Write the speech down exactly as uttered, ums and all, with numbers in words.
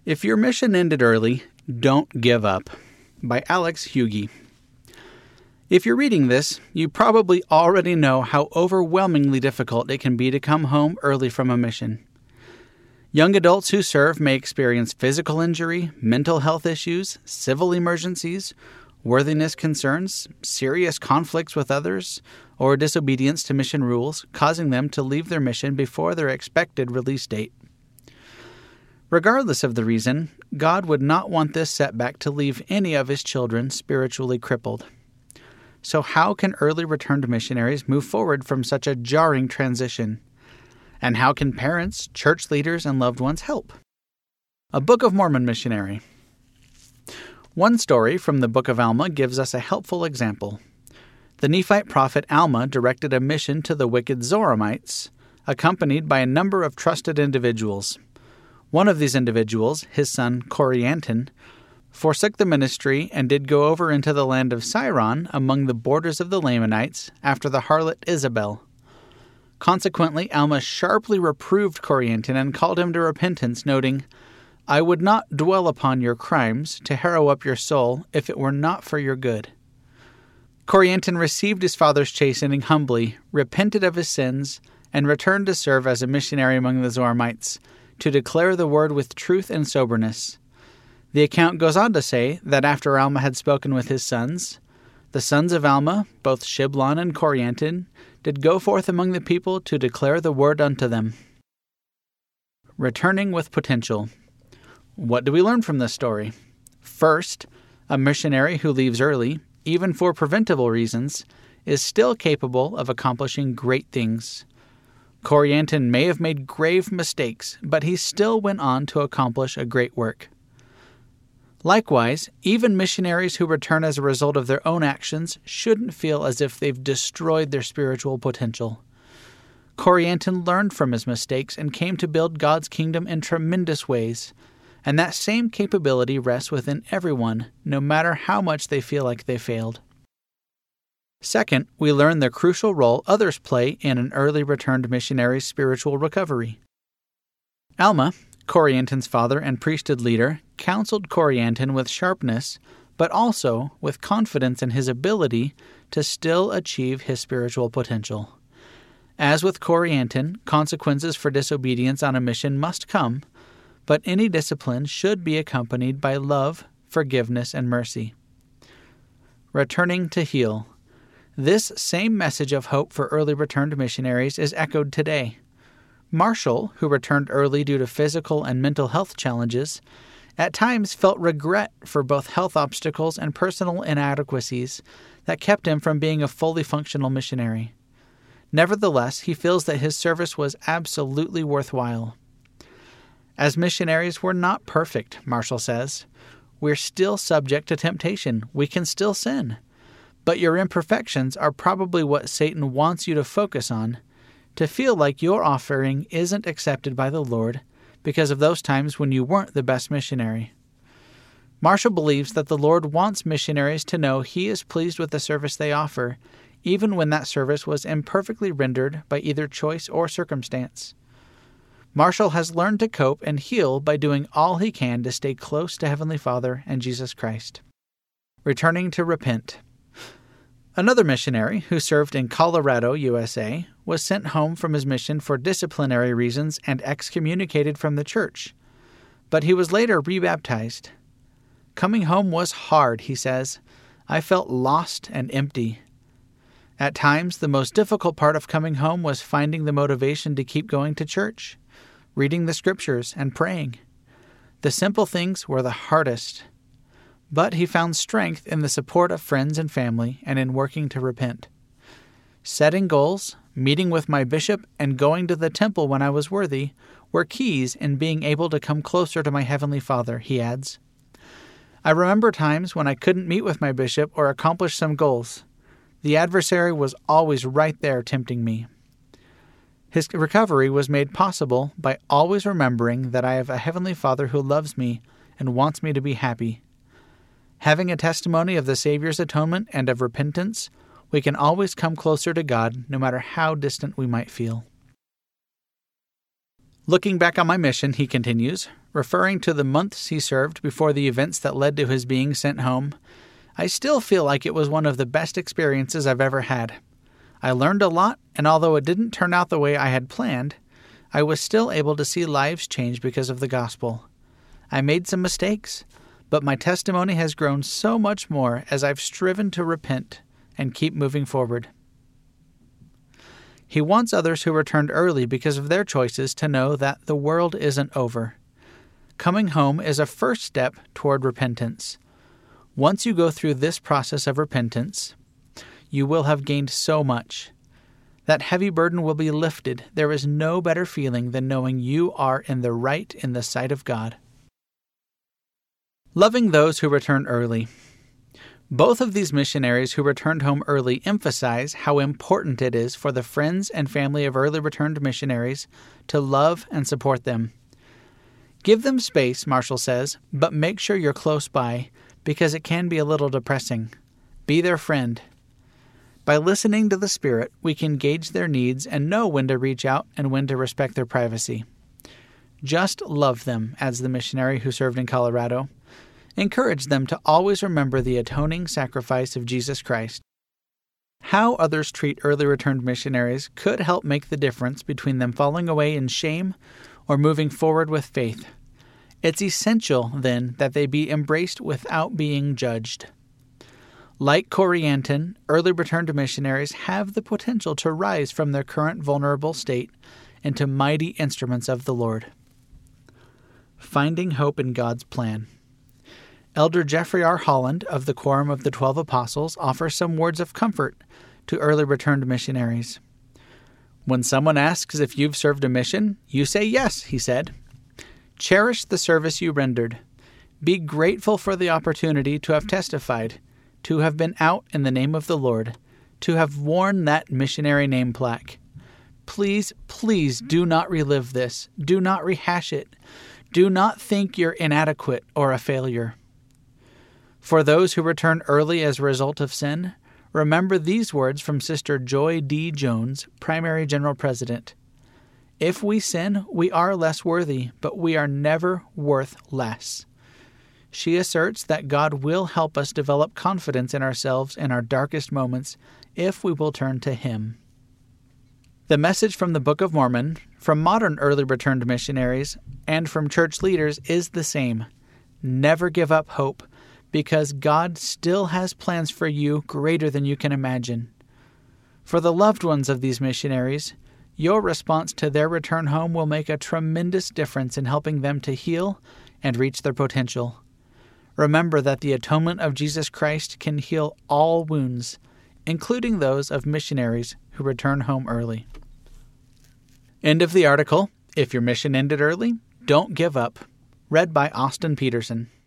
If your mission ended early, don't give up. By Alex Hughey. If you're reading this, you probably already know how overwhelmingly difficult it can be to come home early from a mission. Young adults who serve may experience physical injury, mental health issues, civil emergencies, worthiness concerns, serious conflicts with others, or disobedience to mission rules, causing them to leave their mission before their expected release date. Regardless of the reason, God would not want this setback to leave any of His children spiritually crippled. So how can early returned missionaries move forward from such a jarring transition? And how can parents, church leaders, and loved ones help? A Book of Mormon missionary. One story from the Book of Alma gives us a helpful example. The Nephite prophet Alma directed a mission to the wicked Zoramites, accompanied by a number of trusted individuals. One of these individuals, his son Corianton, forsook the ministry and did go over into the land of Siron among the borders of the Lamanites after the harlot Isabel. Consequently, Alma sharply reproved Corianton and called him to repentance, noting, "I would not dwell upon your crimes to harrow up your soul if it were not for your good." Corianton received his father's chastening humbly, repented of his sins, and returned to serve as a missionary among the Zoramites, to declare the word with truth and soberness. The account goes on to say that after Alma had spoken with his sons, the sons of Alma, both Shiblon and Corianton, did go forth among the people to declare the word unto them. Returning with potential. What do we learn from this story? First, a missionary who leaves early, even for preventable reasons, is still capable of accomplishing great things. Corianton may have made grave mistakes, but he still went on to accomplish a great work. Likewise, even missionaries who return as a result of their own actions shouldn't feel as if they've destroyed their spiritual potential. Corianton learned from his mistakes and came to build God's kingdom in tremendous ways, and that same capability rests within everyone, no matter how much they feel like they failed. Second, we learn the crucial role others play in an early returned missionary's spiritual recovery. Alma, Corianton's father and priesthood leader, counseled Corianton with sharpness, but also with confidence in his ability to still achieve his spiritual potential. As with Corianton, consequences for disobedience on a mission must come, but any discipline should be accompanied by love, forgiveness, and mercy. Returning to heal. This same message of hope for early returned missionaries is echoed today. Marshall, who returned early due to physical and mental health challenges, at times felt regret for both health obstacles and personal inadequacies that kept him from being a fully functional missionary. Nevertheless, he feels that his service was absolutely worthwhile. As missionaries, we're not perfect, Marshall says. We're still subject to temptation. We can still sin. But your imperfections are probably what Satan wants you to focus on, to feel like your offering isn't accepted by the Lord because of those times when you weren't the best missionary. Marshall believes that the Lord wants missionaries to know He is pleased with the service they offer, even when that service was imperfectly rendered by either choice or circumstance. Marshall has learned to cope and heal by doing all he can to stay close to Heavenly Father and Jesus Christ. Returning to repent. Another missionary who served in Colorado, U S A, was sent home from his mission for disciplinary reasons and excommunicated from the church, but he was later rebaptized. Coming home was hard, he says. I felt lost and empty. At times, the most difficult part of coming home was finding the motivation to keep going to church, reading the scriptures, and praying. The simple things were the hardest. But he found strength in the support of friends and family and in working to repent. Setting goals, meeting with my bishop, and going to the temple when I was worthy were keys in being able to come closer to my Heavenly Father, he adds. I remember times when I couldn't meet with my bishop or accomplish some goals. The adversary was always right there tempting me. His recovery was made possible by always remembering that I have a Heavenly Father who loves me and wants me to be happy. Having a testimony of the Savior's atonement and of repentance, we can always come closer to God no matter how distant we might feel. Looking back on my mission, he continues, referring to the months he served before the events that led to his being sent home, I still feel like it was one of the best experiences I've ever had. I learned a lot, and although it didn't turn out the way I had planned, I was still able to see lives change because of the gospel. I made some mistakes, but my testimony has grown so much more as I've striven to repent and keep moving forward. He wants others who returned early because of their choices to know that the world isn't over. Coming home is a first step toward repentance. Once you go through this process of repentance, you will have gained so much. That heavy burden will be lifted. There is no better feeling than knowing you are in the right in the sight of God. Loving those who return early. Both of these missionaries who returned home early emphasize how important it is for the friends and family of early returned missionaries to love and support them. Give them space, Marshall says, but make sure you're close by, because it can be a little depressing. Be their friend. By listening to the Spirit, we can gauge their needs and know when to reach out and when to respect their privacy. Just love them, adds the missionary who served in Colorado. Encourage them to always remember the atoning sacrifice of Jesus Christ. How others treat early returned missionaries could help make the difference between them falling away in shame or moving forward with faith. It's essential, then, that they be embraced without being judged. Like Corey Anton, early returned missionaries have the potential to rise from their current vulnerable state into mighty instruments of the Lord. Finding hope in God's plan. Elder Jeffrey R. Holland of the Quorum of the Twelve Apostles offers some words of comfort to early returned missionaries. When someone asks if you've served a mission, you say yes, he said. Cherish the service you rendered. Be grateful for the opportunity to have testified, to have been out in the name of the Lord, to have worn that missionary name plaque. Please, please do not relive this. Do not rehash it. Do not think you're inadequate or a failure. For those who return early as a result of sin, remember these words from Sister Joy D. Jones, Primary General President. If we sin, we are less worthy, but we are never worth less. She asserts that God will help us develop confidence in ourselves in our darkest moments if we will turn to Him. The message from the Book of Mormon, from modern early returned missionaries, and from church leaders is the same. Never give up hope, because God still has plans for you greater than you can imagine. For the loved ones of these missionaries, your response to their return home will make a tremendous difference in helping them to heal and reach their potential. Remember that the atonement of Jesus Christ can heal all wounds, including those of missionaries who return home early. End of the article. If your mission ended early, don't give up. Read by Austin Peterson.